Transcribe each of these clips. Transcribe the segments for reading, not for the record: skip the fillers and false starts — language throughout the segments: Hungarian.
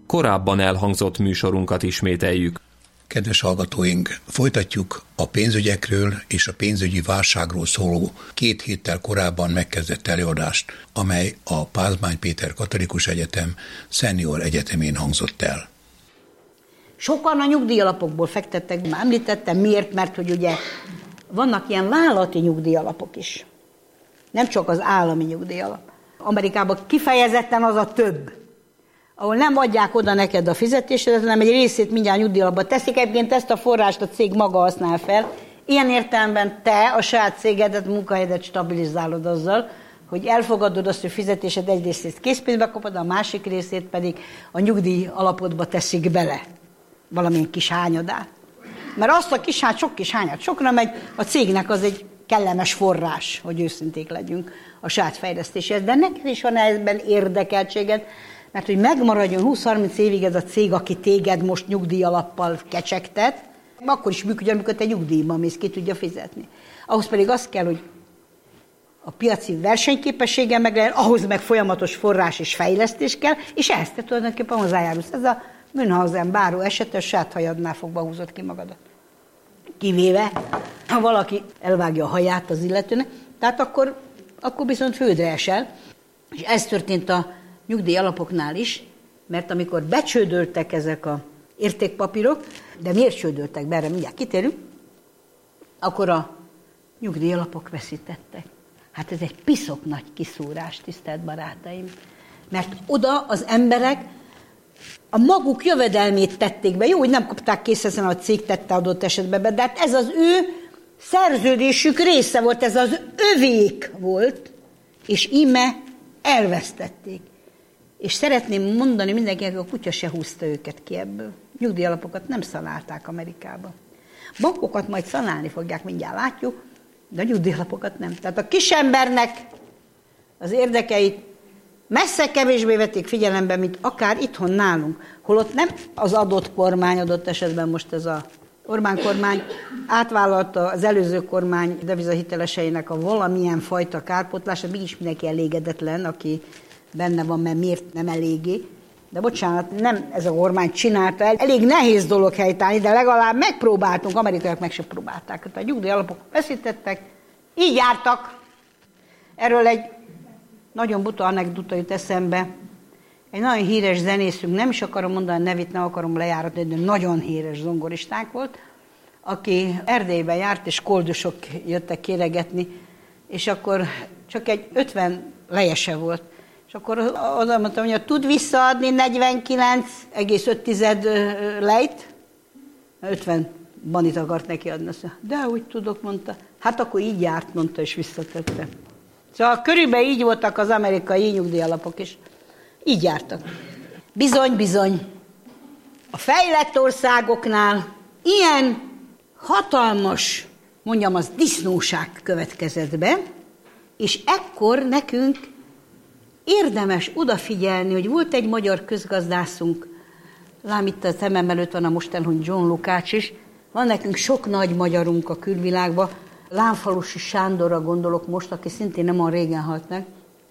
korábban elhangzott műsorunkat ismételjük. Kedves hallgatóink, folytatjuk a pénzügyekről és a pénzügyi válságról szóló 2 héttel korábban megkezdett előadást, amely a Pázmány Péter Katolikus Egyetem Senior Egyetemén hangzott el. Sokan a nyugdíjalapokból fektettek, már említettem, miért, mert hogy ugye vannak ilyen vállalati nyugdíjalapok is. Nem csak az állami nyugdíjalap. Amerikában kifejezetten az a több, ahol nem adják oda neked a fizetésedet, hanem egy részét mindjárt nyugdíjalapba teszik. Egyébként ezt a forrást a cég maga használ fel. Ilyen értelemben te a saját cégedet, munkahelyedet stabilizálod azzal, hogy elfogadod azt, hogy fizetésed egy részét készpénzbe kapod, a másik részét pedig a nyugdíj alapodba teszik bele. Valamilyen kis hányadát. Mert azt a kis sok kis hányad sokra megy, a cégnek az egy kellemes forrás, hogy őszinték legyünk a saját fejlesztéshez. De neked is van ebben érdekeltséged, mert hogy megmaradjon 20-30 évig ez a cég, aki téged most nyugdíjalappal kecsegtet, akkor is működjön, amikor te nyugdíjban mész, ki tudja fizetni. Ahhoz pedig az kell, hogy a piaci versenyképessége meg legyen, ahhoz meg folyamatos forrás és fejlesztés kell, és ehhez te tulajdonképpen hozzájárulsz. Ez a Münchhausen báró esete, saját hajadnál fogva húzott ki magadat. Kivéve, ha valaki elvágja a haját az illetőnek, tehát akkor viszont földre esel. És ez történt a nyugdíj alapoknál is, mert amikor becsődöltek ezek a értékpapírok, de miért csődöltek be, erre mindjárt kitérünk, akkor a nyugdíj alapok veszítettek. Hát ez egy piszok nagy kiszúrás, tisztelt barátaim. Mert oda az emberek a maguk jövedelmét tették be. Jó, hogy nem kapták készen, a cég tette adott esetben be, de hát ez az ő szerződésük része volt, ez az övék volt, és íme elvesztették. És szeretném mondani mindenkinek, hogy a kutya se húzta őket ki ebből. Nyugdíjalapokat nem szanálták Amerikában. Bankokat majd szanálni fogják, mindjárt látjuk, de a nyugdíjalapokat nem. Tehát a kisembernek az érdekeit messze kevésbé vették figyelembe, mint akár itthon nálunk. Holott nem az adott kormány, adott esetben most ez a Orbán kormány átvállalta az előző kormány devizahiteleseinek a valamilyen fajta kárpótlását, mégis mindenki elégedetlen, aki benne van, mert miért nem eléggé. De bocsánat, nem ez a kormány csinálta el. Elég nehéz dolog helytállni, de legalább megpróbáltunk, amerikaiak meg sem próbálták. A nyugdíjalapok veszítettek, így jártak. Erről egy nagyon buta anekdota jut eszembe. Egy nagyon híres zenészünk, nem is akarom mondani a nevét, nem akarom lejáratni, de nagyon híres zongoristánk volt, aki Erdélyben járt, és koldusok jöttek kéregetni, és akkor csak egy 50 lejese volt. És akkor oda mondtam, hogy tud visszaadni 49,5 lejt? 50 banit akart neki adni. De úgy tudok, mondta. Hát akkor így járt, mondta, és visszatette. Szóval körülbelül így voltak az amerikai nyugdíjalapok is. Így jártak. Bizony, bizony. A fejlett országoknál ilyen hatalmas, mondjam, az disznóság következett be, és ekkor nekünk érdemes odafigyelni, hogy volt egy magyar közgazdászunk, lám itt a szemem előtt van a most elhunyt John Lukács is, van nekünk sok nagy magyarunk a külvilágban, Lánfalusi Sándorra gondolok most, aki szintén nem olyan régen halt meg.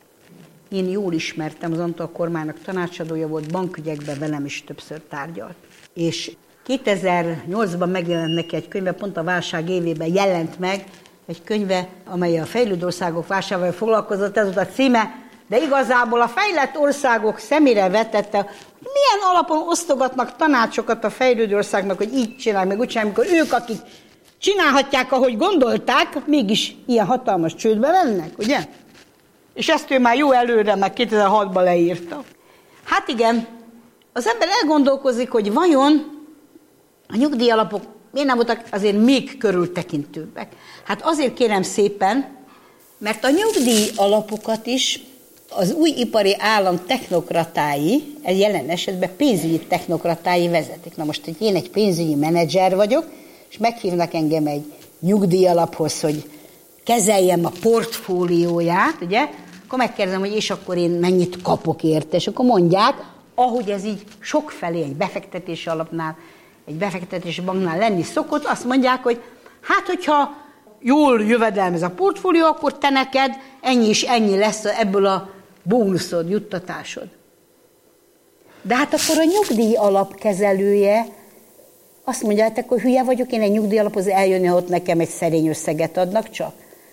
Én jól ismertem, az Antal kormánynak tanácsadója volt, bankügyekben velem is többször tárgyalt. És 2008-ban megjelent neki egy könyve, pont a válság évében jelent meg egy könyve, amely a fejlődő országok válságával foglalkozott, ez volt a címe, de igazából a fejlett országok szemére vetette, milyen alapon osztogatnak tanácsokat a fejlődő országnak, hogy így csinálják, meg úgy csinálják, amikor ők, akik csinálhatják, ahogy gondolták, mégis ilyen hatalmas csődbe mennek, ugye? És ezt ő már jó előre, meg 2006-ban leírta. Hát igen, az ember elgondolkozik, hogy vajon a nyugdíjalapok miért nem voltak azért még körültekintőbbek. Hát azért kérem szépen, mert a nyugdíjalapokat is az új ipari állam technokratái, ez jelen esetben pénzügyi technokratái vezetik. Na most, hogy én egy pénzügyi menedzser vagyok, és meghívnak engem egy nyugdíjalaphoz, hogy kezeljem a portfólióját, ugye, akkor megkérdezem, hogy és akkor én mennyit kapok érte, és akkor mondják, ahogy ez így sokfelé egy befektetési alapnál, egy befektetési banknál lenni szokott, azt mondják, hogy hát, hogyha jól jövedelmez a portfólió, akkor te neked ennyi és ennyi lesz ebből a bónuszod, juttatásod. De hát akkor a nyugdíj alapkezelője azt mondjátok, hogy hülye vagyok, én egy nyugdíj alaphoz eljönni, ha ott nekem egy szerény összeget adnak csak.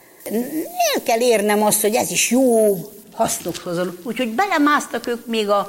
El kell érnem azt, hogy ez is jó, hasznot hozol. Úgyhogy belemásztak ők még a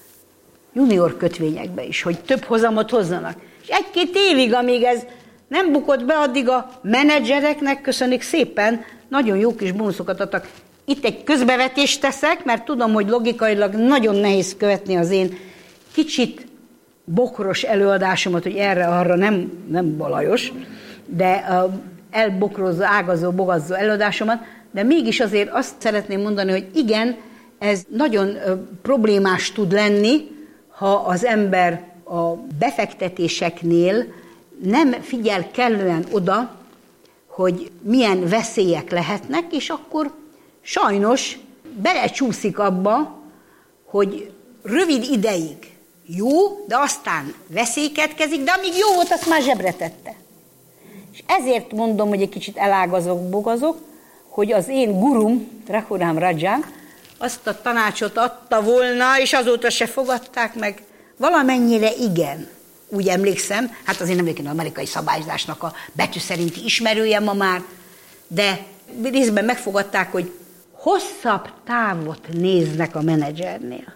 junior kötvényekbe is, hogy több hozamot hozzanak. És 1-2 évig, amíg ez nem bukott be, addig a menedzsereknek, köszönjük szépen, nagyon jó kis bónuszokat adtak. Itt egy közbevetést teszek, mert tudom, hogy logikailag nagyon nehéz követni az én kicsit bokros előadásomat, hogy erre-arra nem balajos, de elbokrozó, ágazó, bogazzó előadásomat, de mégis azért azt szeretném mondani, hogy igen, ez nagyon problémás tud lenni, ha az ember a befektetéseknél nem figyel kellően oda, hogy milyen veszélyek lehetnek, és akkor sajnos belecsúszik abba, hogy rövid ideig jó, de aztán veszélykedkezik, de amíg jó volt, azt már zsebre tette. És ezért mondom, hogy egy kicsit elágazok, bogazok, hogy az én gurum, Raghuram Rajan, azt a tanácsot adta volna, és azóta se fogadták meg. Valamennyire igen, úgy emlékszem, hát azért nem vagyok az amerikai szabályzásnak a betű szerinti ismerője ma már, de részben megfogadták, hogy hosszabb távot néznek a menedzsernél.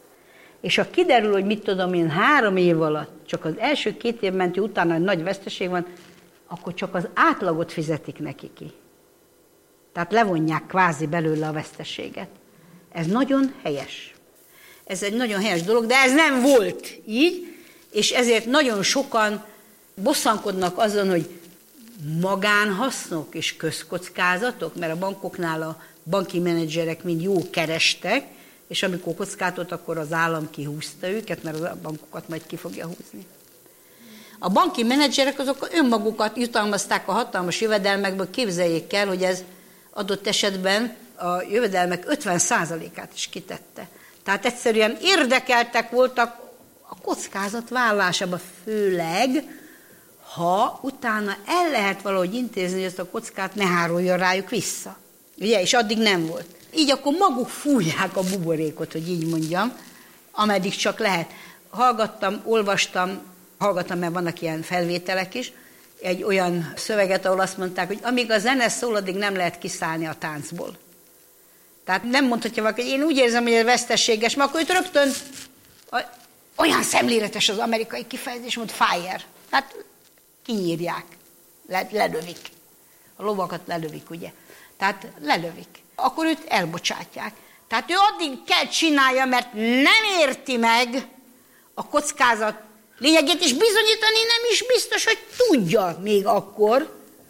És ha kiderül, hogy mit tudom én, 3 év alatt csak az első 2 év menti, utána egy nagy veszteség van, akkor csak az átlagot fizetik neki ki. Tehát levonják kvázi belőle a veszteséget. Ez nagyon helyes. Ez egy nagyon helyes dolog, de ez nem volt így, és ezért nagyon sokan bosszankodnak azon, hogy magánhasznok és közkockázatok, mert a bankoknál a banki menedzserek mind jó kerestek, és amikor kockázatot, akkor az állam kihúzta őket, mert a bankokat majd ki fogja húzni. A banki menedzserek azok önmagukat jutalmazták a hatalmas jövedelmekből, képzeljék el, hogy ez adott esetben a jövedelmek 50%-át is kitette. Tehát egyszerűen érdekeltek voltak a kockázat vállalásába, főleg, ha utána el lehet valahogy intézni, hogy ezt a kockát ne háruljon rájuk vissza. Ugye, és addig nem volt. Így akkor maguk fújják a buborékot, hogy így mondjam, ameddig csak lehet. Hallgattam, mert vannak ilyen felvételek is, egy olyan szöveget, ahol azt mondták, hogy amíg a zene szól, addig nem lehet kiszállni a táncból. Tehát nem mondhatja valaki, hogy én úgy érzem, hogy ez veszteséges, mert akkor őt rögtön olyan szemléletes az amerikai kifejezés, mint fire. Tehát kinyírják, lelövik. A lovakat lelövik, ugye? Tehát lelövik. Akkor őt elbocsátják. Tehát ő addig kell csinálja, mert nem érti meg a kockázat lényegét, és bizonyítani nem is biztos, hogy tudja még akkor,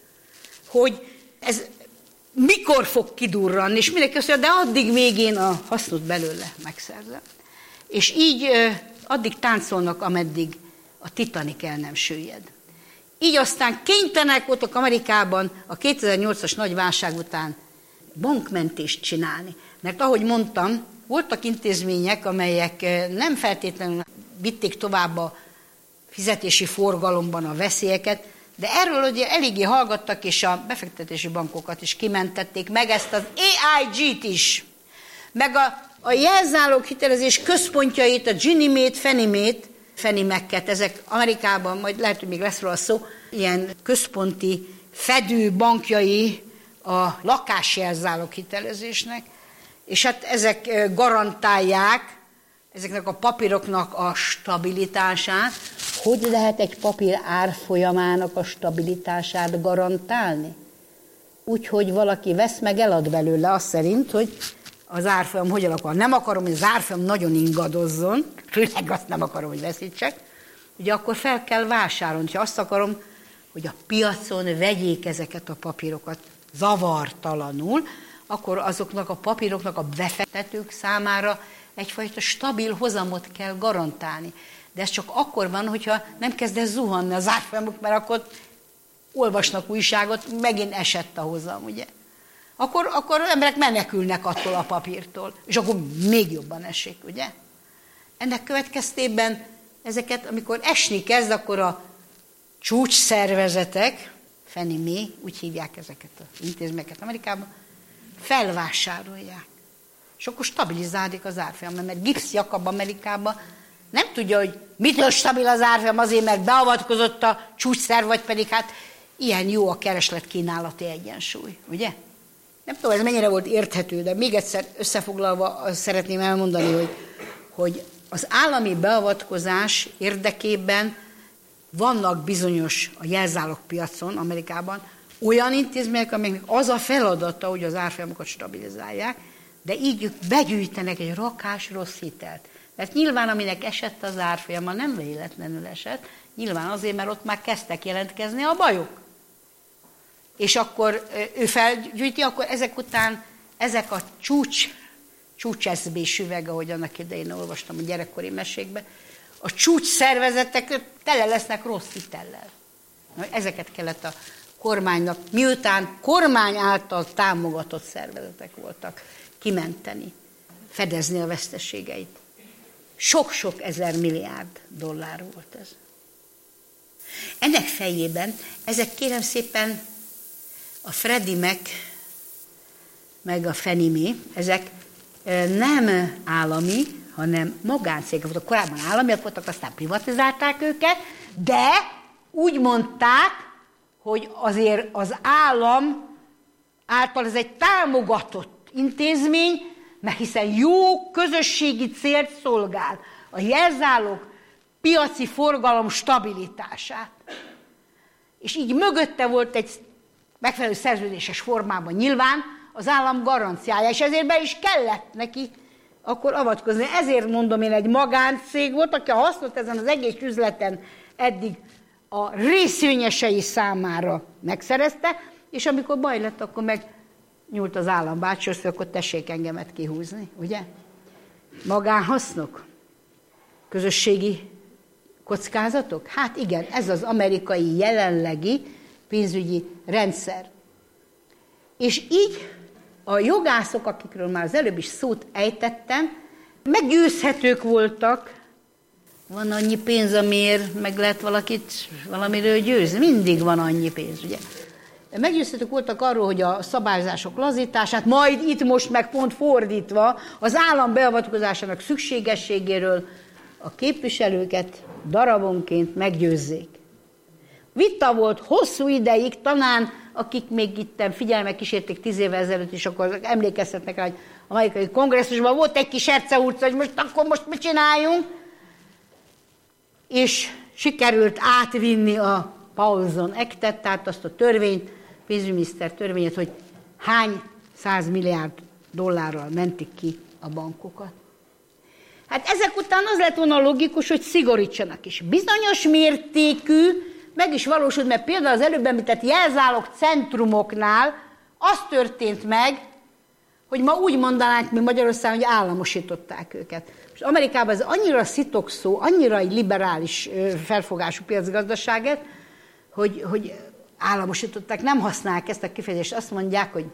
hogy ez mikor fog kidurranni, és mindenki azt mondja, de addig még én a hasznot belőle megszerzem. És így addig táncolnak, ameddig a Titanic el nem süllyed. Így aztán kénytelenek voltak Amerikában a 2008-as nagy válság után bankmentést csinálni. Mert ahogy mondtam, voltak intézmények, amelyek nem feltétlenül vitték tovább a fizetési forgalomban a veszélyeket, de erről ugye eléggé hallgattak, és a befektetési bankokat is kimentették, meg ezt az AIG-t is, meg a jelzálók hitelezés központjait, a Ginnie Mae-t, Fannie Mae-t, Fannie Mac-et, ezek Amerikában, majd lehet, hogy még lesz róla szó, ilyen központi fedő bankjai a lakásjelzálók hitelezésnek, és hát ezek garantálják ezeknek a papíroknak a stabilitását. Hogy lehet egy papír árfolyamának a stabilitását garantálni? Úgyhogy valaki vesz meg, elad belőle azt szerint, hogy az árfolyam hogy alakul. Nem akarom, hogy az árfolyam nagyon ingadozzon, főleg azt nem akarom, hogy veszítsek, ugye akkor fel kell vásárolni. Ha azt akarom, hogy a piacon vegyék ezeket a papírokat zavartalanul, akkor azoknak a papíroknak a befektetők számára egyfajta stabil hozamot kell garantálni. De ez csak akkor van, hogyha nem kezd el zuhanni az árfolyamok, mert akkor olvasnak újságot, megint esett a hozam, ugye? Akkor az emberek menekülnek attól a papírtól, és akkor még jobban esik, ugye? Ennek következtében ezeket, amikor esni kezd, akkor a csúcsszervezetek, Fannie Mae, úgy hívják ezeket az intézményeket Amerikában, felvásárolják. És akkor stabilizálódik az árfolyam, mert Gibbs Jakab Amerikában Nem tudja, hogy mitől stabil az árfolyam, azért, mert beavatkozott a csúcsszerv, vagy pedig hát ilyen jó a kereslet-kínálati egyensúly, ugye? Nem tudom, ez mennyire volt érthető, de még egyszer összefoglalva azt szeretném elmondani, hogy az állami beavatkozás érdekében vannak bizonyos a jelzálogpiacon, Amerikában olyan intézmények, amelyeknek az a feladata, hogy az árfolyamokat stabilizálják, de így begyűjtenek egy rakás rossz hitelt. Mert nyilván, aminek esett az árfolyama, nem véletlenül esett, nyilván azért, mert ott már kezdtek jelentkezni a bajok. És akkor ő felgyűjti, akkor ezek után ezek a csúcs üveg, ahogy annak idején olvastam a gyerekkori mesékben, a csúcs szervezetek tele lesznek rossz hitellel. Ezeket kellett a kormánynak, miután kormány által támogatott szervezetek voltak, kimenteni, fedezni a veszteségeit. Sok-sok ezer milliárd dollár volt ez. Ennek fejében ezek kérem szépen a Freddie Mac meg a Fannie Mae, ezek nem állami, hanem magáncégek voltak. Korábban államiak voltak, aztán privatizálták őket, de úgy mondták, hogy azért az állam által ez egy támogatott intézmény, mert hiszen jó közösségi célt szolgál, a jelzálog piaci forgalom stabilitását. És így mögötte volt egy megfelelő szerződéses formában nyilván az állam garanciája, és ezért be is kellett neki akkor avatkozni. Ezért mondom, én egy magáncég volt, aki a hasznot ezen az egész üzleten eddig a részvényesei számára megszerezte, és amikor baj lett, akkor meg nyúlt az állam bácsihoz, akkor tessék engemet kihúzni, ugye? Magánhasznok? Közösségi kockázatok? Hát igen, ez az amerikai jelenlegi pénzügyi rendszer. És így a jogászok, akikről már az előbb is szót ejtettem, meggyőzhetők voltak. Van annyi pénz, amiért meg lehet valakit valamiről győzni. Mindig van annyi pénz, ugye? Meggyőzhetők voltak arról, hogy a szabályozások lazítását, majd itt most meg pont fordítva, az állam beavatkozásának szükségességéről a képviselőket darabonként meggyőzzék. Vita volt hosszú ideig, talán akik még itt figyelemmel kísérték 10 évvel ezelőtt is, akkor emlékeztetnek rá, hogy a amerikai kongresszusban volt egy kis erce-urca, hogy most mit csináljunk, és sikerült átvinni a Paulson Act-et, tehát azt a törvényt, pénzügyminiszter törvényet, hogy hány 100 milliárd dollárral mentik ki a bankokat. Hát ezek után az lett volna logikus, hogy szigorítsanak is. Bizonyos mértékű meg is valósult, mert például az előbb említett jelzálog centrumoknál az történt meg, hogy ma úgy mondanánk mi Magyarországon, hogy államosították őket. És Amerikában ez annyira szitokszó, annyira egy liberális felfogású piacgazdaságet, hogy államosították, nem használják ezt a kifejezést, azt mondják, hogy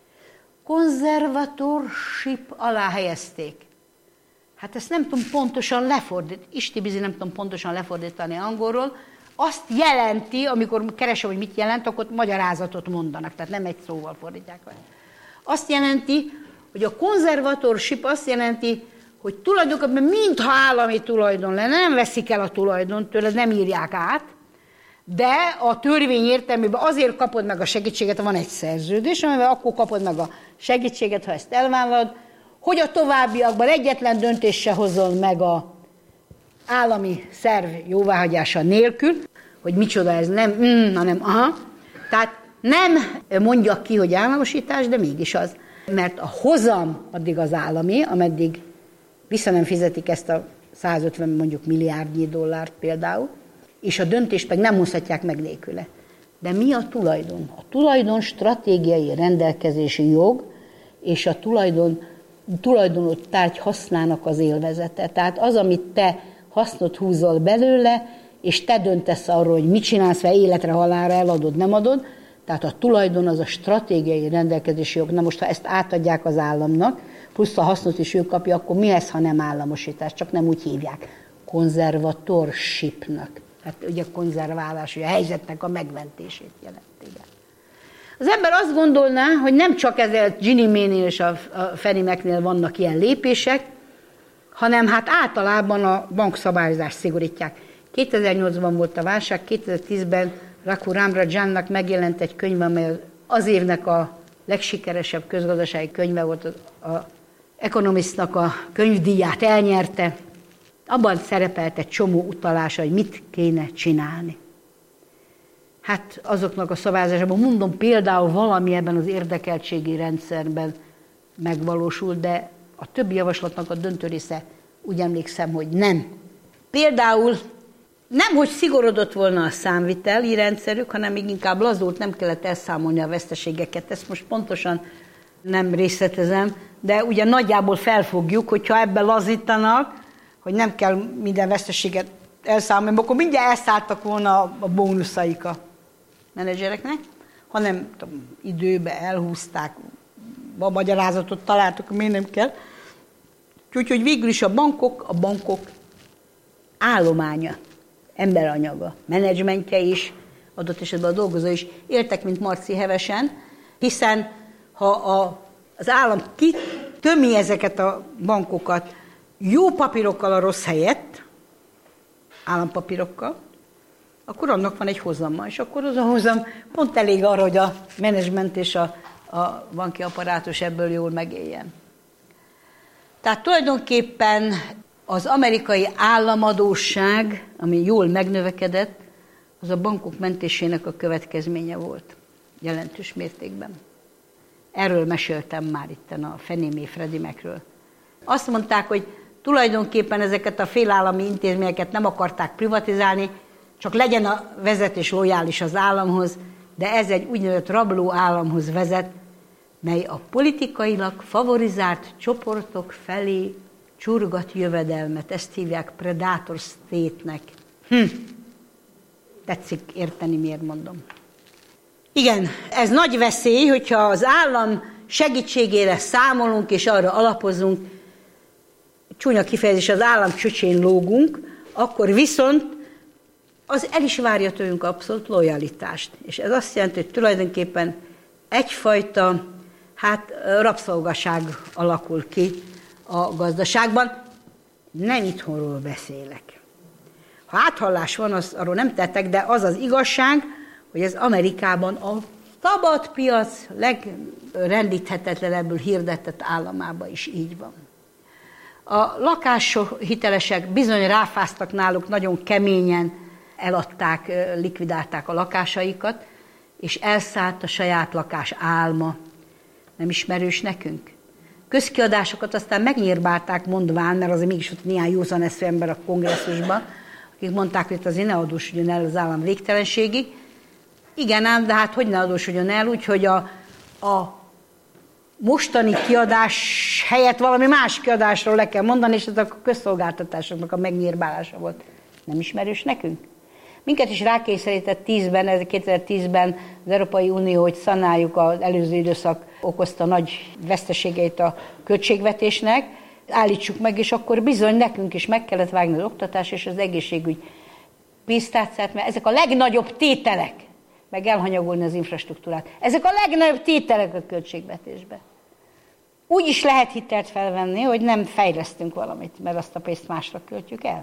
conservatorship alá helyezték. Hát ezt nem tudom pontosan lefordítani, Isti nem tudom pontosan lefordítani angolról, azt jelenti, amikor keresem, hogy mit jelent, akkor magyarázatot mondanak, tehát nem egy szóval fordítják. Azt jelenti, hogy a conservatorship azt jelenti, hogy tulajdonképpen mintha állami tulajdon lenne, nem veszik el a tulajdont tőle, nem írják át, de a törvény értelmében azért kapod meg a segítséget, van egy szerződés, amivel akkor kapod meg a segítséget, ha ezt elvállalod, hogy a továbbiakban egyetlen döntéssel hozzon meg a állami szerv jóváhagyása nélkül, hogy micsoda ez, nem, hanem aha. Tehát nem mondja ki, hogy államosítás, de mégis az. Mert a hozam addig az állami, ameddig vissza nem fizetik ezt a 150 mondjuk milliárdnyi dollárt például, és a döntést meg nem hozhatják meg nélküle. De mi a tulajdon? A tulajdon stratégiai rendelkezési jog, és a tulajdonot tárgy hasznának az élvezete. Tehát az, amit te hasznot húzol belőle, és te döntesz arról, hogy mit csinálsz vele, életre, halálra, eladod, nem adod. Tehát a tulajdon az a stratégiai rendelkezési jog. Na most, ha ezt átadják az államnak, plusz a hasznot is ő kapja, akkor mi ez, ha nem államosítás? Csak nem úgy hívják. Conservatorshipnak. Hát ugye konzerválás, hogy a helyzetnek a megmentését jelent. Igen. Az ember azt gondolná, hogy nem csak ezzel Ginnie Mae-nél és a Fannie Mae-nél vannak ilyen lépések, hanem hát általában a bankszabályozást szigorítják. 2008-ban volt a válság, 2010-ben Raghu Ramrajannak megjelent egy könyv, amely az évnek a legsikeresebb közgazdasági könyve volt, az Economistnak a könyvdíját elnyerte. Abban szerepelt egy csomó utalás, hogy mit kéne csinálni. Hát azoknak a szabályozásában mondom, például valami ebben az érdekeltségi rendszerben megvalósul, de a többi javaslatnak a döntő része úgy emlékszem, hogy nem. Például nem, hogy szigorodott volna a számviteli rendszerük, hanem még inkább lazult, nem kellett elszámolni a veszteségeket. Ezt most pontosan nem részletezem, de ugye nagyjából felfogjuk, hogyha ebben lazítanak, hogy nem kell minden veszteséget elszámolni, akkor mindjárt elszálltak volna a bónuszaik a menedzsereknek, hanem időbe elhúzták, a magyarázatot találtak, miért nem kell. Úgyhogy végül is a bankok állománya, emberanyaga, menedzsmentje is, adott esetben a dolgozó is éltek, mint Marci hevesen, hiszen ha az állam kitömi ezeket a bankokat jó papírokkal a rossz helyett, állampapírokkal, akkor annak van egy hozama, és akkor az a hozam pont elég arra, hogy a menedzsment és a banki apparátus ebből jól megéljen. Tehát tulajdonképpen az amerikai államadósság, ami jól megnövekedett, az a bankok mentésének a következménye volt jelentős mértékben. Erről meséltem már itten a Fannie Freddie Macről. Azt mondták, hogy tulajdonképpen ezeket a félállami intézményeket nem akarták privatizálni, csak legyen a vezetés lojális az államhoz, de ez egy úgynevezett rabló államhoz vezet, mely a politikailag favorizált csoportok felé csurgat jövedelmet. Ezt hívják predator state-nek. Tetszik érteni, miért mondom. Igen, ez nagy veszély, hogyha az állam segítségére számolunk és arra alapozunk, csúnya kifejezés, az állam csöcsén lógunk, akkor viszont az el is várja tőlünk abszolút lojalitást. És ez azt jelenti, hogy tulajdonképpen egyfajta rabszolgaság alakul ki a gazdaságban. Nem itthonról beszélek. Ha áthallás van, arról nem tettek, de az az igazság, hogy ez Amerikában a szabad piac legrendíthetetlenebbül hirdetett államában is így van. A lakáshitelesek bizony ráfáztak náluk, nagyon keményen eladták, likvidálták a lakásaikat, és elszállt a saját lakás álma. Nem ismerős nekünk? Közkiadásokat aztán megnyírbálták mondván, mert azért mégis ott néhány józan eszű ember a kongresszusban, akik mondták, hogy azért ne adósodjon el az állam végtelenségig. Igen ám, de hát hogy ne adósodjon el, úgyhogy a mostani kiadás helyett valami más kiadásról le kell mondani, és ez a közszolgáltatásoknak a megnyírbálása volt. Nem ismerős nekünk? Minket is rákényszerített 2010-ben az Európai Unió, hogy szanáljuk az előző időszak okozta nagy veszteségeit a költségvetésnek, állítsuk meg, és akkor bizony nekünk is meg kellett vágni az oktatás és az egészségügy pénztárcát, mert ezek a legnagyobb tételek, meg elhanyagolni az infrastruktúrát. Ezek a legnagyobb tételek a költségvetésben. Úgy is lehet hitelt felvenni, hogy nem fejlesztünk valamit, mert azt a pénzt másra költjük el.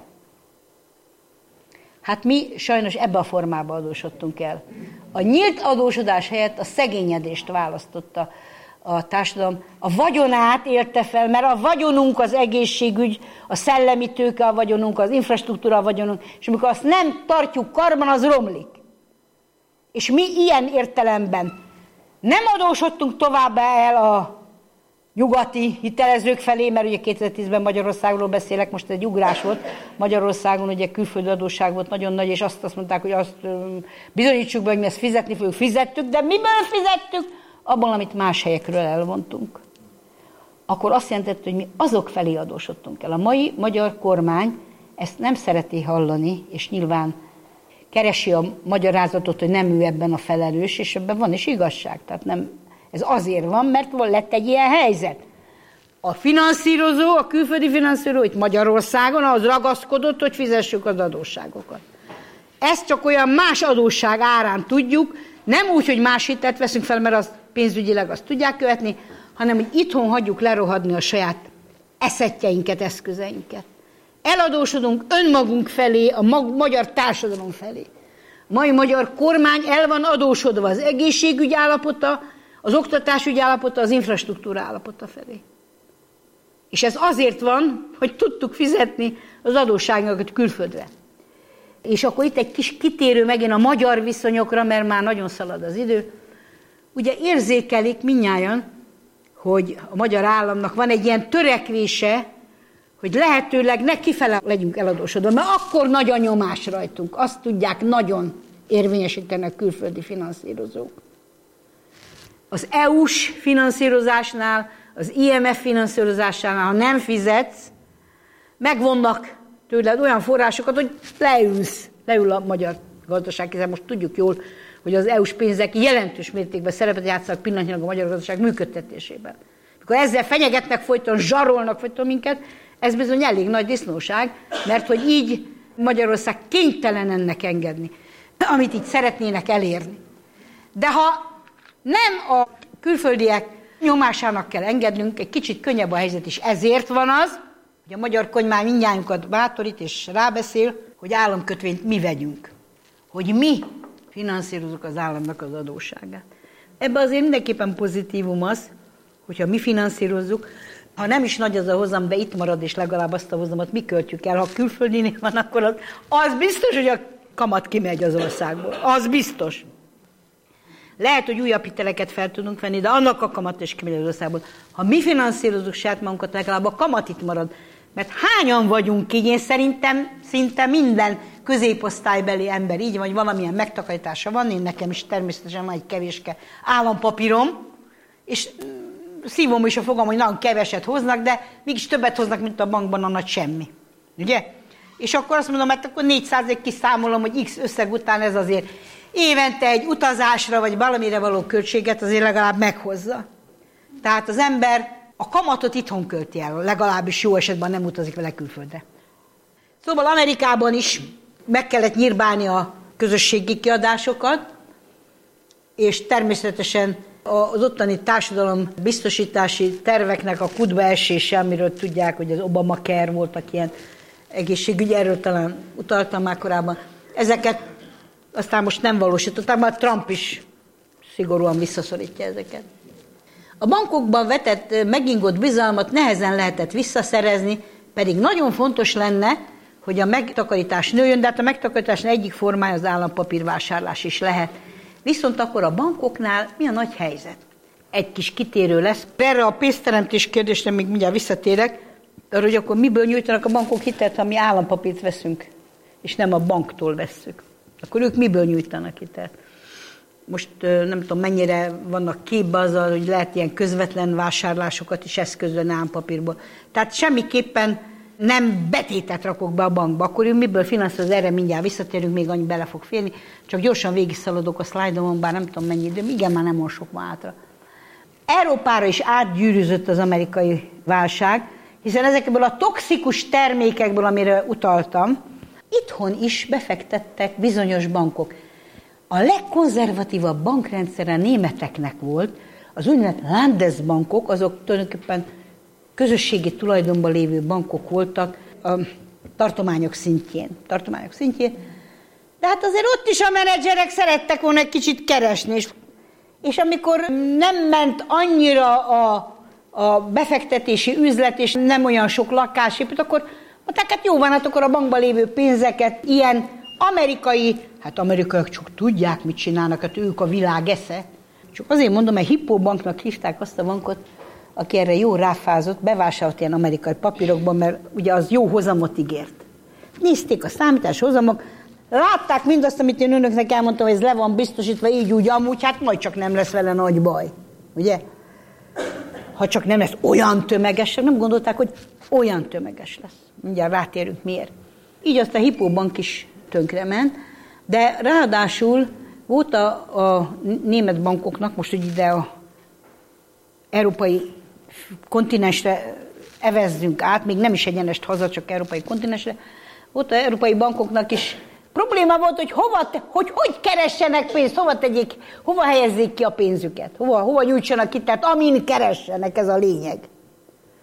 Hát mi sajnos ebbe a formába adósodtunk el. A nyílt adósodás helyett a szegényedést választotta a társadalom. A vagyonát élte fel, mert a vagyonunk az egészségügy, a szellemi tőke a vagyonunk, az infrastruktúra a vagyonunk, és amikor azt nem tartjuk karban, az romlik. És mi ilyen értelemben nem adósodtunk tovább el a nyugati hitelezők felé, mert ugye 2010-ben Magyarországról beszélek, most egy ugrás volt. Magyarországon ugye külföldi adósság volt nagyon nagy, és azt mondták, hogy azt bizonyítsuk be, hogy mi ezt fizetni fogjuk, fizettük, de miből fizettük? Abban, amit más helyekről elvontunk. Akkor azt jelentett, hogy mi azok felé adósodtunk el. A mai magyar kormány ezt nem szereti hallani, és nyilván keresi a magyarázatot, hogy nem ő ebben a felelős, és ebben van is igazság. Tehát nem, ez azért van, mert lett egy ilyen helyzet. A finanszírozó, a külföldi finanszírozó itt Magyarországon ahhoz ragaszkodott, hogy fizessük az adósságokat. Ezt csak olyan más adósság árán tudjuk, nem úgy, hogy más hitelt veszünk fel, mert az pénzügyileg azt tudják követni, hanem hogy itthon hagyjuk lerohadni a saját eszettjeinket, eszközeinket. Eladósodunk önmagunk felé, a magyar társadalom felé. A mai magyar kormány el van adósodva az egészségügy állapota, az oktatásügy állapota, az infrastruktúra állapota felé. És ez azért van, hogy tudtuk fizetni az adósságokat külföldre. És akkor itt egy kis kitérő megint a magyar viszonyokra, mert már nagyon szalad az idő. Ugye érzékelik mindnyájan, hogy a magyar államnak van egy ilyen törekvése, hogy lehetőleg ne kifele legyünk eladósodva, mert akkor nagy a nyomás rajtunk. Azt tudják nagyon érvényesíteni a külföldi finanszírozók. Az EU-s finanszírozásnál, az IMF finanszírozásánál, ha nem fizetsz, megvonnak tőled olyan forrásokat, hogy leül a magyar gazdaság, hiszen most tudjuk jól, hogy az EU-s pénzek jelentős mértékben szerepet játszanak pillanatnyilag a magyar gazdaság működtetésében. Mikor ezzel fenyegetnek folyton, zsarolnak folyton minket, ez bizony elég nagy disznóság, mert hogy így Magyarország kénytelen ennek engedni, amit így szeretnének elérni. De ha nem a külföldiek nyomásának kell engednünk, egy kicsit könnyebb a helyzet is. Ezért van az, hogy a magyar kormány mindnyájunkat bátorít és rábeszél, hogy államkötvényt mi vegyünk. Hogy mi finanszírozunk az államnak az adósságát. Ebben azért mindenképpen pozitívum az, hogyha mi finanszírozzuk, ha nem is nagy az a hozam, de itt marad, és legalább azt a hozamot mi költjük el. Ha külföldinél van, akkor az biztos, hogy a kamat kimegy az országból. Az biztos. Lehet, hogy újabb hiteleket fel tudunk venni, de annak a kamat is kimegy az országból. Ha mi finanszírozunk saját magunkat, legalább a kamat itt marad. Mert hányan vagyunk így? Én szerintem szinte minden középosztálybeli ember így, vagy valamilyen megtakarítása van, én nekem is természetesen van egy kevéske állampapírom, és szívom is a fogam, hogy nagyon keveset hoznak, de mégis többet hoznak, mint a bankban a nagy semmi. Ugye? És akkor azt mondom, hát akkor 4%-ig kiszámolom, hogy X összeg után ez azért évente egy utazásra, vagy valamire való költséget azért legalább meghozza. Tehát az ember a kamatot itthon költi el, legalábbis jó esetben nem utazik vele külföldre. Szóval Amerikában is meg kellett nyírbálni a közösségi kiadásokat, és természetesen az ottani társadalom biztosítási terveknek a kútba esése, amiről tudják, hogy az Obamacare voltak ilyen egészségügy, erről talán utaltam már korábban. Ezeket aztán most nem valósították, már Trump is szigorúan visszaszorítja ezeket. A bankokban vetett, megingott bizalmat nehezen lehetett visszaszerezni, pedig nagyon fontos lenne, hogy a megtakarítás nőjön, de hát a megtakarítás egyik formája az állampapírvásárlás is lehet. Viszont akkor a bankoknál mi a nagy helyzet? Egy kis kitérő lesz. Erre a pénzteremtés kérdésre még mindjárt visszatérek, arra, hogy akkor miből nyújtanak a bankok hitelt, ha mi állampapírt veszünk, és nem a banktól vesszük. Akkor ők miből nyújtanak hitelt? Most nem tudom, mennyire vannak képbe azzal, hogy lehet ilyen közvetlen vásárlásokat is eszközölni állampapírból. Tehát semmiképpen nem betétet rakok be a bankba, akkor ő miből finanszíroz, erre mindjárt visszatérünk, még annyi bele fog férni. Csak gyorsan végigszaladok a szlájdomon, bár nem tudom mennyi idő, igen, már nem olyan sok van hátra. Európára is átgyűrűzött az amerikai válság, hiszen ezekből a toxikus termékekből, amire utaltam, itthon is befektettek bizonyos bankok. A legkonzervatívabb bankrendszer a németeknek volt, az úgynevezett Landesbankok, azok tulajdonképpen közösségi tulajdonban lévő bankok voltak a tartományok szintjén. De hát azért ott is a menedzserek szerettek volna egy kicsit keresni. És amikor nem ment annyira a befektetési üzlet, és nem olyan sok lakásépít, akkor mondták, hát jó van, hát akkor a bankban lévő pénzeket ilyen amerikaiak csak tudják, mit csinálnak, hát ők a világ esze. Csak azért mondom, mert Hippo banknak hívták azt a bankot, aki erre jó ráfázott, bevásárolt ilyen amerikai papírokban, mert ugye az jó hozamot ígért. Nézték a számítás hozamok, látták mindazt, amit én önöknek elmondtam, hogy ez le van biztosítva, így úgy amúgy, hát majd csak nem lesz vele nagy baj. Ugye? Ha csak nem lesz olyan tömeges, nem gondolták, hogy olyan tömeges lesz. Mindjárt rátérünk miért. Így azt a Hippo bank is tönkrement, de ráadásul volt a német bankoknak, most hogy ide a európai kontinensre evezzünk át, még nem is egyenest haza, csak európai kontinensre, ott az európai bankoknak is probléma volt, hogy hogy keressenek pénzt, hova helyezzék ki a pénzüket, hova nyújtsanak ki, tehát amin keressenek, ez a lényeg.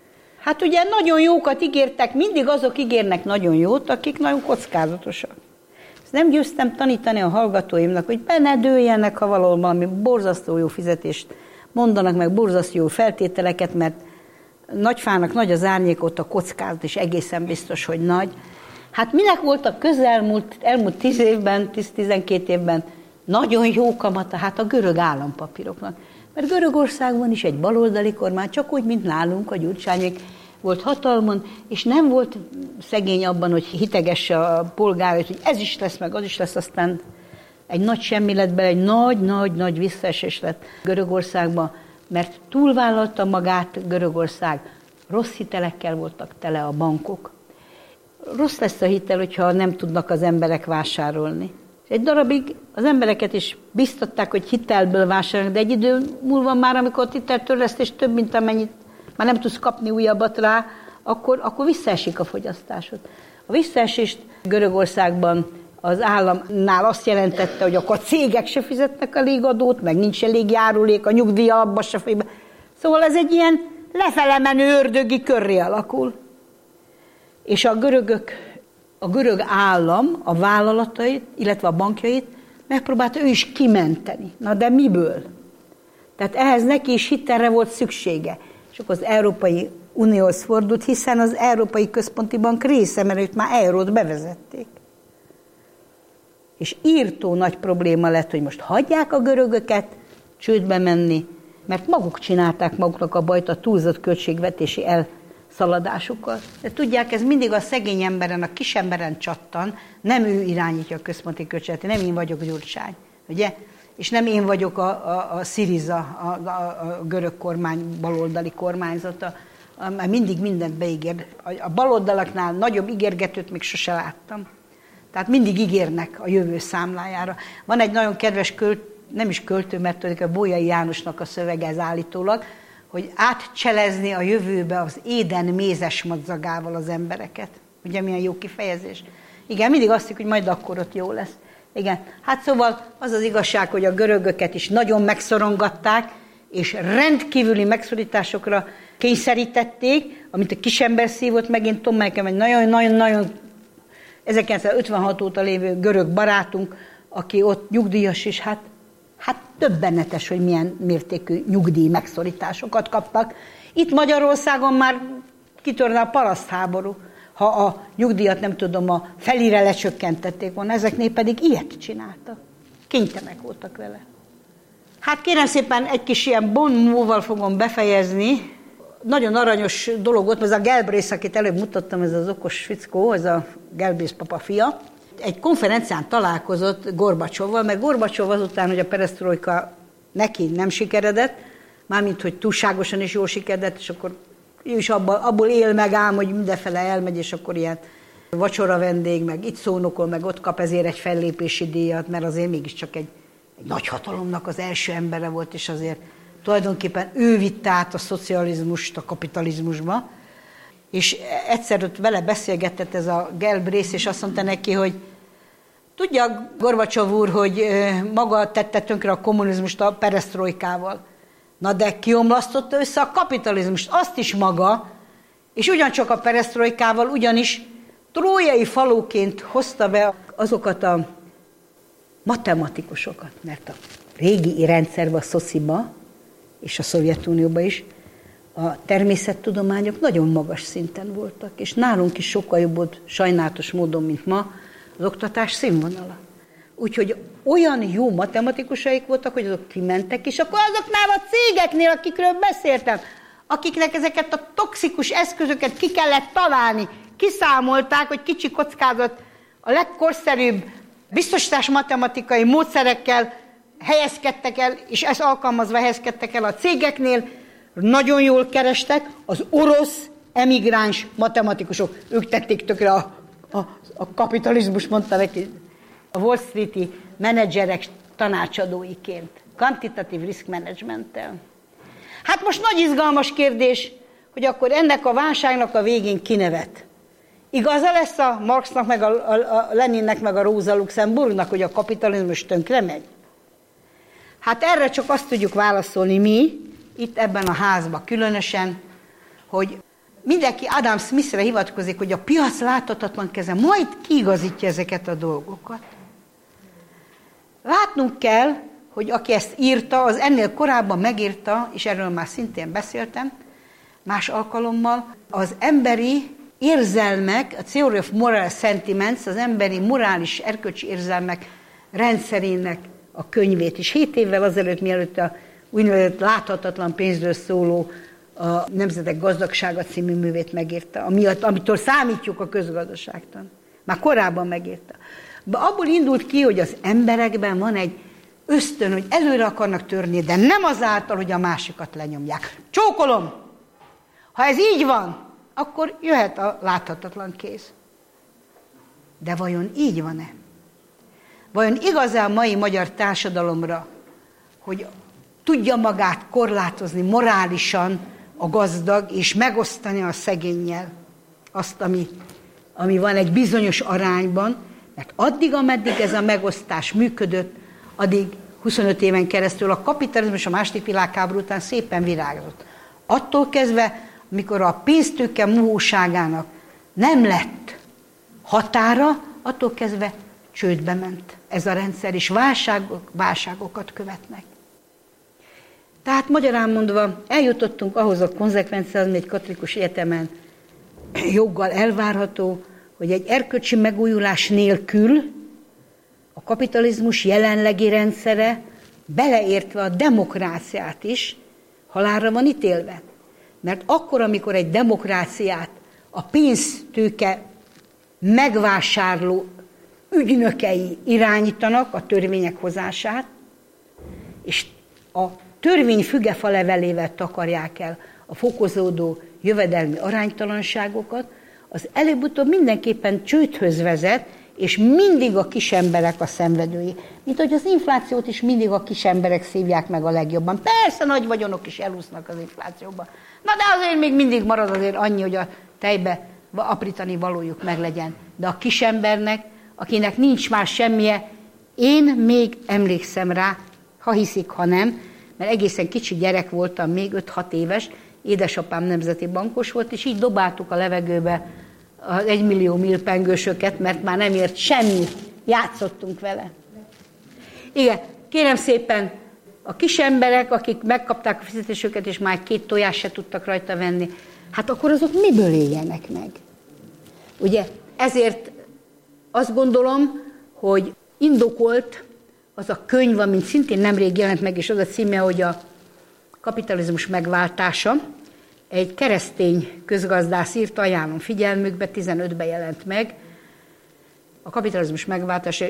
Hát ugye nagyon jókat ígértek, mindig azok ígérnek nagyon jót, akik nagyon kockázatosak. Ezt nem győztem tanítani a hallgatóimnak, hogy be ne dőljenek, ha valahol valami borzasztó jó fizetést mondanak, meg borzasztó jó feltételeket, mert nagy fának nagy az árnyék, ott a kockázat is egészen biztos, hogy nagy. Hát minek volt a elmúlt 10 évben, 10-12 évben nagyon jó kamata? Hát a görög állampapíroknak. Mert Görögországban is egy baloldali kormány, csak úgy, mint nálunk, a Gyurcsányék volt hatalmon, és nem volt szegény abban, hogy hitegesse a polgárait, hogy ez is lesz, meg az is lesz, aztán egy nagy semmi lett bele, egy nagy visszaesés lett Görögországban, mert túlvállalta magát Görögország, rossz hitelekkel voltak tele a bankok. Rossz lesz a hitel, hogyha nem tudnak az emberek vásárolni. Egy darabig az embereket is biztatták, hogy hitelből vásárolnak, de egy idő múlva már, amikor a hiteltörlesztés több, mint amennyit már nem tudsz kapni újabbat rá, akkor visszaesik a fogyasztásod. A visszaesést Görögországban az államnál azt jelentette, hogy akkor a cégek se fizetnek elég adót, meg nincs elég járulék, a nyugdíj alapba se fél. Szóval ez egy ilyen lefele menő ördögi körré alakul. És a görög állam a vállalatait, illetve a bankjait megpróbálta ő is kimenteni. Na de miből? Tehát ehhez neki is hitelre volt szüksége. És akkor az Európai Unióhoz fordult, hiszen az Európai Központi Bank része, mert őt már eurót bevezették. És írtó nagy probléma lett, hogy most hagyják a görögöket csődbe menni, mert maguk csinálták maguknak a bajt a túlzott költségvetési elszaladásukkal. De tudják, ez mindig a szegény emberen, a kis emberen csattan, nem ő irányítja a központi költségvetést, nem én vagyok Gyurcsány, ugye? És nem én vagyok a Syriza, a görög kormány, baloldali kormányzata, mert mindig mindent beígér. A baloldalaknál nagyobb ígérgetőt még sose láttam. Tehát mindig ígérnek a jövő számlájára. Van egy nagyon kedves nem is költő, mert a Bolyai Jánosnak a szövege ez állítólag, hogy átcselezni a jövőbe az éden mézes madzagával az embereket. Ugye milyen jó kifejezés? Igen, mindig azt hiszük, hogy majd akkor ott jó lesz. Igen, hát szóval az az igazság, hogy a görögöket is nagyon megszorongatták, és rendkívüli megszorításokra kényszerítették, amit a kisember szívott meg. Én tudom, nekem egy nagyon 1956 óta lévő görög barátunk, aki ott nyugdíjas is, hát döbbenetes, hogy milyen mértékű nyugdíj megszorításokat kaptak. Itt Magyarországon már kitörne a parasztháború, ha a nyugdíjat, nem tudom, a felire lecsökkentették volna, ezeknél pedig ilyet csináltak. Kénytelenek voltak vele. Hát kérem szépen, egy kis ilyen bonmóval fogom befejezni. Nagyon aranyos dolog volt, ez a Galbraith, akit előbb mutattam, ez az okos fickó, ez a Galbraith papa fia. Egy konferencián találkozott Gorbacsovval, mert Gorbacsov azután, hogy a peresztrojka neki nem sikeredett, mármint, hogy túlságosan is jól sikeredett, és akkor ő is abból él meg ám, hogy mindenfele elmegy, és akkor ilyen vacsora vendég, meg itt szónokol, meg ott kap ezért egy fellépési díjat, mert azért mégiscsak egy nagy hatalomnak az első embere volt, és azért tulajdonképpen ő vitte át a szocializmust a kapitalizmusba, és egyszer ott vele beszélgetett ez a Galbraith, és azt mondta neki, hogy tudja, Gorbacsov úr, hogy maga tette tönkre a kommunizmust a peresztrojkával. Na de kiomlasztotta össze a kapitalizmust, azt is maga, és ugyancsak a peresztrojkával, ugyanis trójai falóként hozta be azokat a matematikusokat, mert a régi rendszerben, a szosziba és a Szovjetunióban is a természettudományok nagyon magas szinten voltak, és nálunk is sokkal jobb volt sajnálatos módon, mint ma, az oktatás színvonala. Úgyhogy olyan jó matematikusaik voltak, hogy azok kimentek, és akkor azoknál a cégeknél, akikről beszéltem, akiknek ezeket a toxikus eszközöket ki kellett találni, kiszámolták, hogy kicsi kockázat a legkorszerűbb biztosítás matematikai módszerekkel helyezkedtek el, és ezt alkalmazva helyezkedtek el a cégeknél, nagyon jól kerestek, az orosz emigráns matematikusok, ők tették tökre a kapitalizmus, mondta neki, a Wall Street-i menedzserek tanácsadóiként, quantitative risk management-tel. Hát most nagy izgalmas kérdés, hogy akkor ennek a válságnak a végén kinevet. Igaza lesz a Marxnak, meg a Leninnek, meg a Rosa Luxemburgnak, hogy a kapitalizmus tönkre megy? Hát erre csak azt tudjuk válaszolni mi, itt ebben a házban különösen, hogy mindenki Adam Smithre hivatkozik, hogy a piac láthatatlan keze majd kiigazítja ezeket a dolgokat. Látnunk kell, hogy aki ezt írta, az ennél korábban megírta, és erről már szintén beszéltem más alkalommal, az emberi érzelmek, a Theory of Moral Sentiments, az emberi morális erkölcsi érzelmek rendszerének a könyvét is. 7 évvel azelőtt, mielőtt a úgynevezett láthatatlan pénzről szóló a Nemzetek gazdagsága című művét megírta, amitől számítjuk a közgazdaságtan. Már korábban megírta. De abból indult ki, hogy az emberekben van egy ösztön, hogy előre akarnak törni, de nem azáltal, hogy a másikat lenyomják. Csókolom! Ha ez így van, akkor jöhet a láthatatlan kéz. De vajon így van-e? Vajon igaz-e a mai magyar társadalomra, hogy tudja magát korlátozni morálisan a gazdag, és megosztani a szegénnyel azt, ami van egy bizonyos arányban, mert addig, ameddig ez a megosztás működött, addig 25 éven keresztül a kapitalizmus a második világháború után szépen virágzott. Attól kezdve, amikor a pénztőke mohóságának nem lett határa, attól kezdve csődbe ment ez a rendszer, és válságokat követnek. Tehát magyarán mondva eljutottunk ahhoz a konzekvenciához, ami egy katolikus egyetemen joggal elvárható, hogy egy erkölcsi megújulás nélkül a kapitalizmus jelenlegi rendszere, beleértve a demokráciát is, halálra van ítélve. Mert akkor, amikor egy demokráciát a pénztőke megvásárló ügynökei irányítanak a törvények hozását, és a törvény fügefa levelével takarják el a fokozódó jövedelmi aránytalanságokat, az előbb-utóbb mindenképpen csődhöz vezet, és mindig a kisemberek a szenvedői. Mint hogy az inflációt is mindig a kisemberek szívják meg a legjobban. Persze nagy vagyonok is elúsznak az inflációba. Na de azért még mindig marad azért annyi, hogy a tejbe aprítani valójuk meglegyen. De a kisembernek, akinek nincs már semmije, én még emlékszem rá, ha hiszik, ha nem, mert egészen kicsi gyerek voltam, még 5-6 éves, édesapám nemzeti bankos volt, és így dobáltuk a levegőbe az 1 millió milpengősöket, mert már nem ért semmit, játszottunk vele. Igen, kérem szépen, a kis emberek, akik megkapták a fizetésüket, és már 2 tojást se tudtak rajta venni, hát akkor azok miből éljenek meg? Ugye, ezért azt gondolom, hogy indokolt az a könyv, amit szintén nemrég jelent meg, és az a címe, hogy a kapitalizmus megváltása. Egy keresztény közgazdász írta, ajánlom figyelmükbe, 15-ben jelent meg. A kapitalizmus megváltása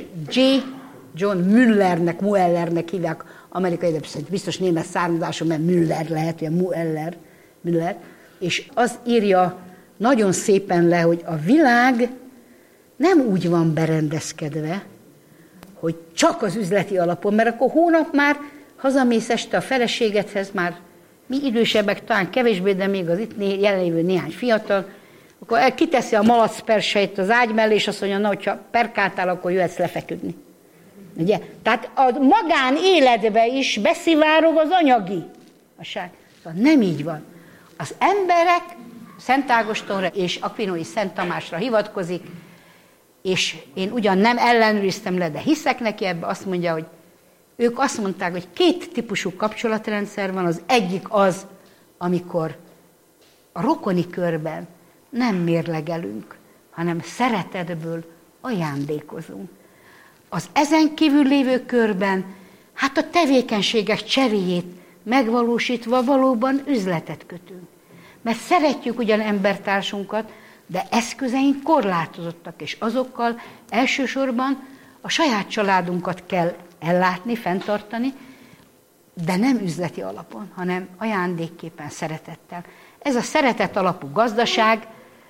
John Müllernek hívják, amerikai, de biztos német származású, mert Müller lehet, vagy Müller, és az írja nagyon szépen le, hogy a világ nem úgy van berendezkedve, hogy csak az üzleti alapon, mert akkor hónap már hazamész este a feleségedhez, már mi idősebbek, talán kevésbé, de még az itt jelenlévő néhány fiatal, akkor kiteszi a malacperseit az ágy mellé, és azt mondja, na, hogyha perkáltál, akkor jöhetsz lefeküdni. Ugye? Tehát a magánéletbe is beszivárog az anyagi. Szóval nem így van. Az emberek Szent Ágostonra és Akvinói Szent Tamásra hivatkozik, és én ugyan nem ellenőriztem le, de hiszek neki ebbe, azt mondja, hogy ők azt mondták, hogy 2 típusú kapcsolatrendszer van, az egyik az, amikor a rokoni körben nem mérlegelünk, hanem szeretetből ajándékozunk. Az ezen kívül lévő körben, hát a tevékenységek cseréjét megvalósítva valóban üzletet kötünk. Mert szeretjük ugyan embertársunkat, de eszközeink korlátozottak, és azokkal elsősorban a saját családunkat kell ellátni, fenntartani, de nem üzleti alapon, hanem ajándékképpen, szeretettel. Ez a szeretet alapú gazdaság,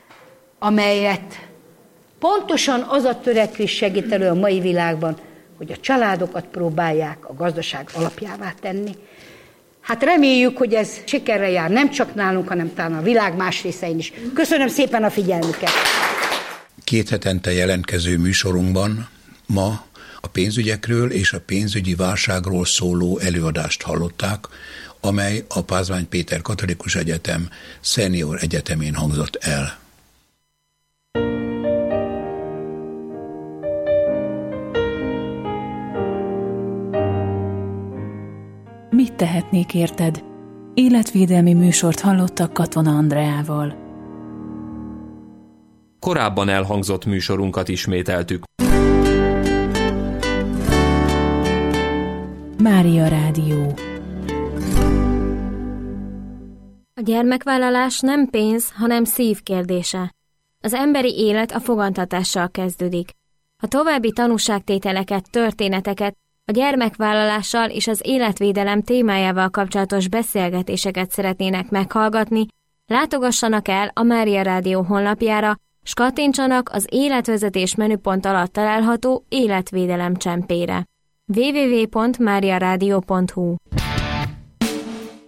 amelyet pontosan az a törekvés segít elő a mai világban, hogy a családokat próbálják a gazdaság alapjává tenni. Hát reméljük, hogy ez sikerrel jár nem csak nálunk, hanem talán a világ más részein is. Köszönöm szépen a figyelmüket! 2 hetente jelentkező műsorunkban ma a pénzügyekről és a pénzügyi válságról szóló előadást hallották amely a Pázmány Péter Katolikus Egyetem Szenior Egyetemén hangzott el. Mit tehetnék érted? Életvédelmi műsort hallottak Katona Andreával. Korábban elhangzott műsorunkat ismételtük. Mária Rádió. A gyermekvállalás nem pénz, hanem szív kérdése. Az emberi élet a fogantatással kezdődik. Ha további tanúságtételeket, történeteket, a gyermekvállalással és az életvédelem témájával kapcsolatos beszélgetéseket szeretnének meghallgatni, látogassanak el a Mária Rádió honlapjára, s kattintsanak az életvezetés menüpont alatt található életvédelem csempére. www.mariaradio.hu